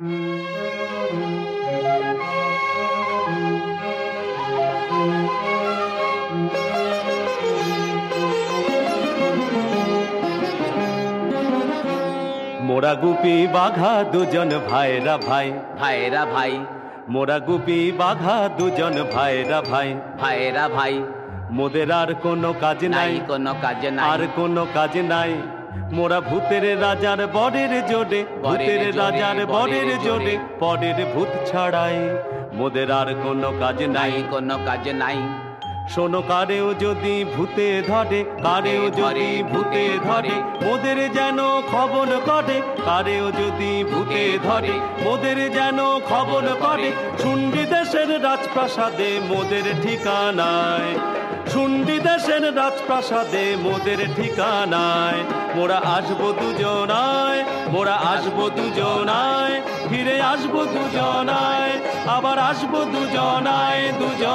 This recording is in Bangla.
মোরা গুপি বাঘা দুজন ভাইরা ভাই, ভাইরা ভাই, মোরা গুপি বাঘা দুজন ভাইরা ভাই, ভাইরা ভাই, মোদের আর কোনো কাজ নাই, কোনো কাজ নাই, আর কোনো কাজ নাই। মোরা ভূতের রাজার বরের জোরে, ভূতের রাজার বরের জোরে, পরের ভূত ছাড়াই। মোদের আর কোনো কাজ নাই, কোনো কাজ নাই। শোনো কারেও যদি ভূতে ধরে, কারেও যদি ভূতে ধরে, মোদের যেন খবর করে। কারেও যদি ভূতে ধরে, মোদের যেন খবর করে। শুন্ডি দেশের রাজপ্রাসাদে মোদের ঠিকানায়, শুন্ডি দেশের রাজপ্রাসাদে মোদের ঠিকানায়। মোরা আসবো দুজনায়, মোরা আসবো দুজনায়, ফিরে আসবো দুজনায়, আবার আসবো দুজনায়, দুজনায়।